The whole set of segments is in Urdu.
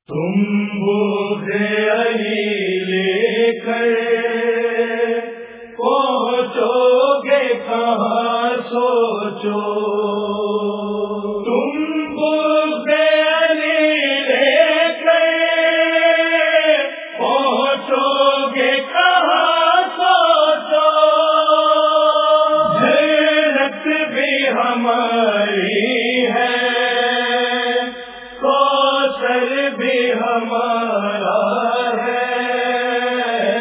تم بوجھ علی لے کر پہنچو گے کہاں سوچو، تم بوجھ علی لے کر پہنچو گے کہاں سوچو، جنت بھی ہماری ہے بھی ہمارا ہے،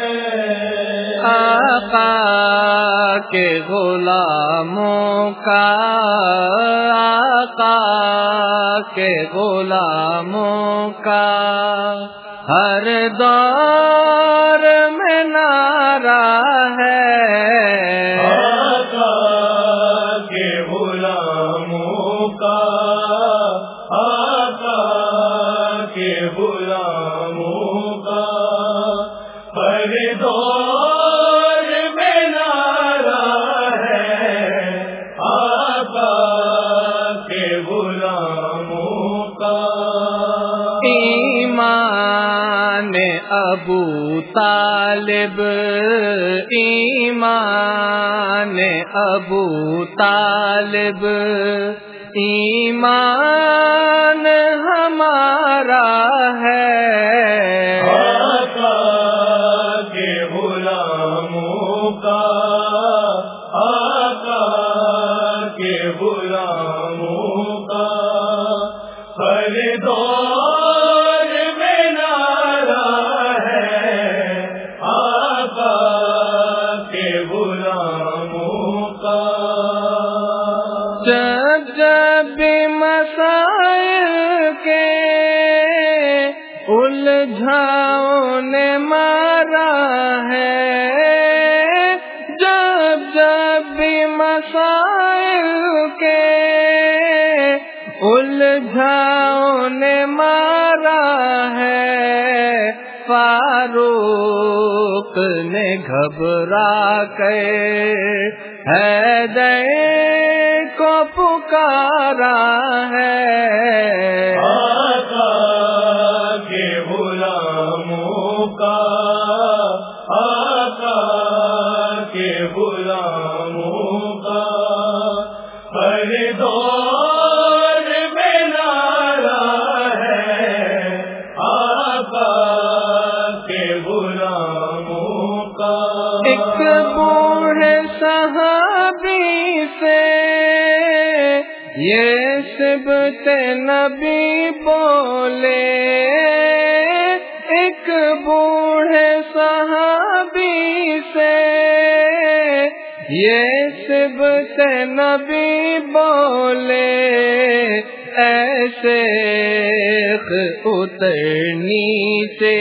آقا کے غلاموں کا، آقا کے غلاموں کا ہر دور میں نعرہ ہے، آقا کے غلاموں کا، آقا کے غلاموں کا ہر دور میں نعرہ ہے، آقا کے غلاموں کا۔ ایمان ابو طالب، ایمان ابو طالب، ایمان ہمارا ہے، آقا کے غلاموں کا، آقا کے غلاموں کا ہر دور میں نعرہ ہے، آقا کے غلاموں کا۔ جب مسائل کے الجھاؤ نے مارا ہے، جب مسائل کے الجھاؤ نے مارا ہے، فاروق نے گھبرا کے حیدر کو پکارا ہے، آقا کے غلاموں کا، آقا کے غلاموں کا ہر دور میں نعرہ ہے، آقا کے غلاموں کا۔ ایک بوڑھے صحابی سے یہ صبت نبی بولے، ایک بوڑھے صحابی سے یہ صبت نبی بولے، اے شیخ اترنی سے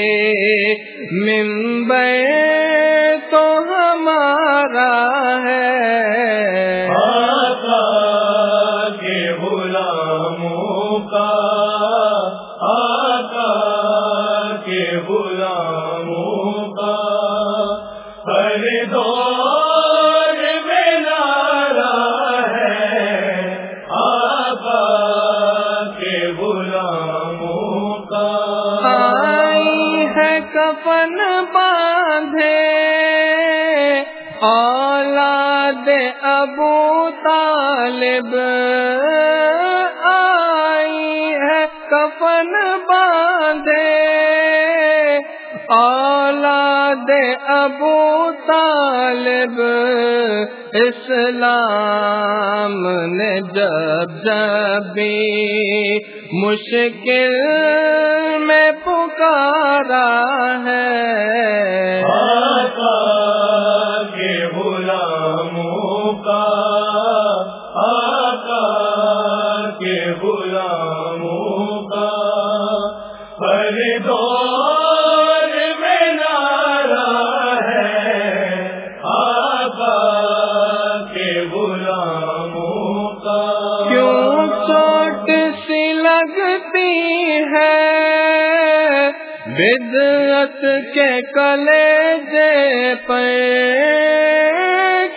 منبر تو ہمارا ہے، آقا کے غلاموں کا، آقا کے غلاموں کا ہر دور میں نعرہ ہے، آقا کے غلاموں کا۔ آئی ہے کفن باندھے اولاد ابو طالب، آئی ہے کفن باندھے اولاد ابو طالب، اسلام نے جب بھی مشکل میں پکارا ہے، آقا کے غلاموں کا، آقا کے غلاموں کا ہر دور میں نعرہ ہے، آقا کے غلاموں کا۔ کیوں چوٹ سی لگتی ہے بدعت کے کلیجے پہ،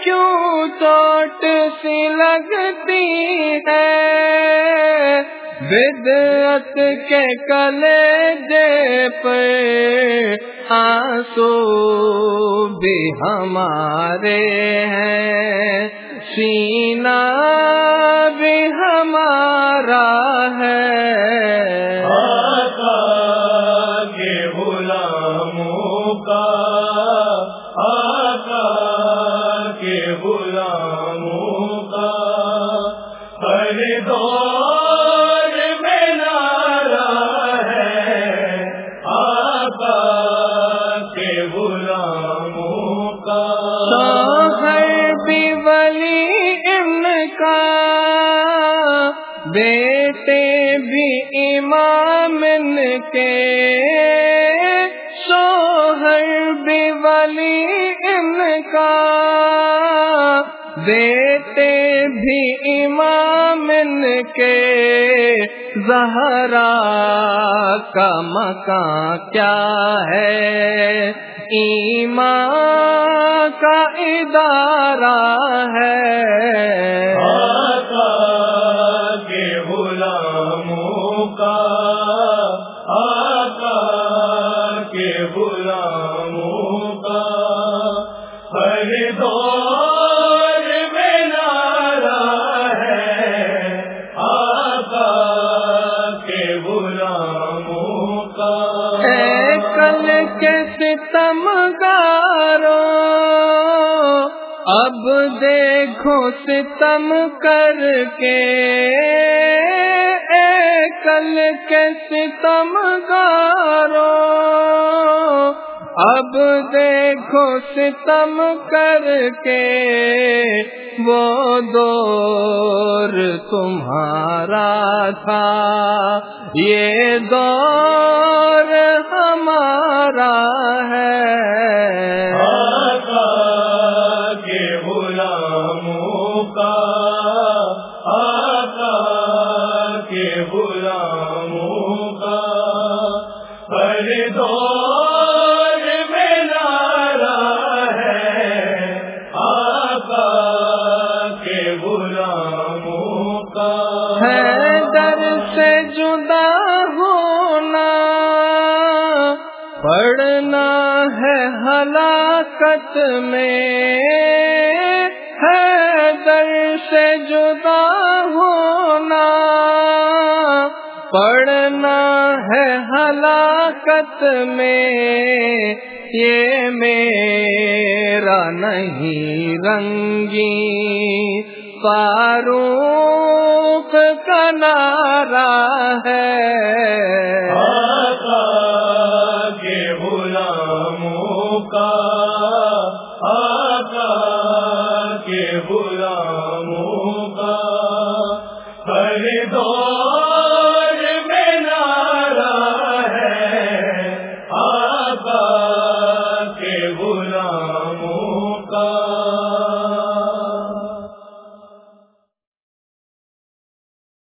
کیوں چوٹ سی لگتی ہے بدعت کے کلیجے پر آنسو بھی ہمارے ہیں، سینہ بھی ہمارا ہے۔ آقا کے غلاموں کا، آقا کے غلاموں کا ہر دور میں نعرہ ہے، آقا کے غلاموں کا۔ شوہر بھی ولی ان کا، بیٹے بھی امام ان کے، شوہر بھی ولی ان کا، بیٹے بھی امام ان کے۔ زہرا کا مکان کیا ہے، ایمان کا ادارہ ہے۔ آقا کے غلاموں کا، آقا کے غلاموں کا ہر دور میں نعرہ ہے، آقا کے غلاموں کا۔ اے کل کے ستم گارو، اب دیکھو ستم کر کے، اے کل کے ستم گارو، اب دیکھو ستم کر کے، وہ دور تمہارا تھا، یہ دور ہمارا ہے۔ آقا کے غلاموں کا، آقا کے غلاموں کا ہر دور میں نعرہ ہے، آقا کے غلاموں کا۔ حیدر سے جدا ہونا پڑنا ہے ہلاکت میں، حیدر سے جدا ہونا پڑنا ہے ہلاکت میں، یہ میرا نہیں رنگی فاروق کا نعرہ ہے۔ آقا کے غلاموں کا، آقا کے غلاموں کا ہر دور میں نعرہ ہے، آقا کے غلاموں کا۔